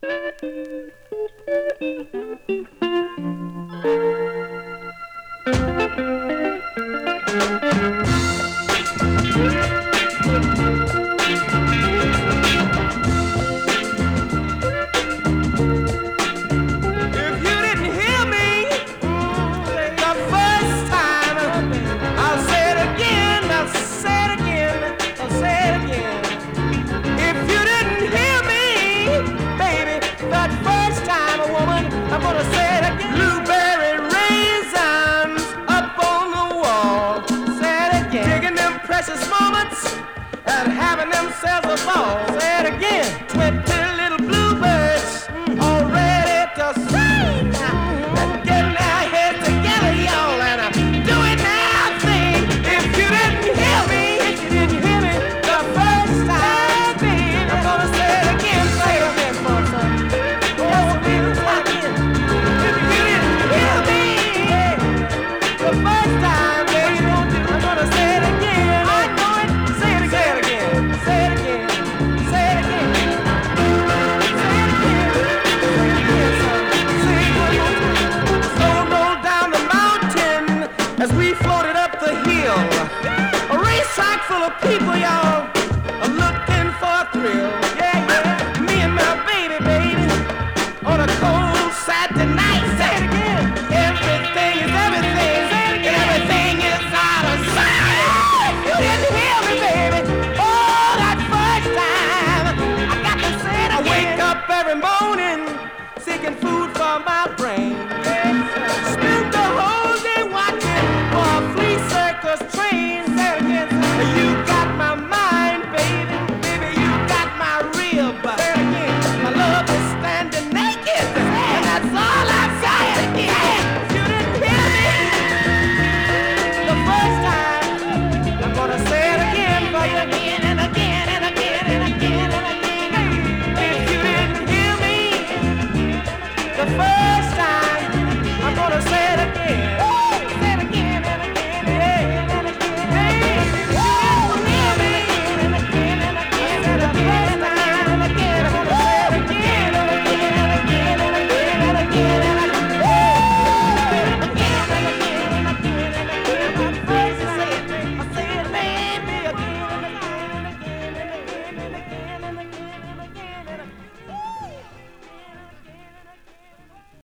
I'm gonna say it again. Blueberry raisins up on the wall. Say it again. Digging them precious moments and having themselves a ball. Say it again. 20 little bluebirds all ready to sing. And getting their heads together, y'all, and do it now thing. If you didn't hear me, the first time, baby, I'm gonna say it again. Say it again, folks. The first time, baby, I'm gonna say it again. I know it. Say it again. Say it again. Say it again. Say it again. Say it again, son. Say it one more time. Slow roll down the mountain as we floated up the hill. A racetrack full of people, y'all, are looking for a thrill. Yeah, yeah. Me and my baby, on a cold Saturday night. Say it again. Everything is everything. Everything is out of sight. You didn't hear me, baby. Oh, that first time. I got to say it again. I wake up every morning seeking food for my brain.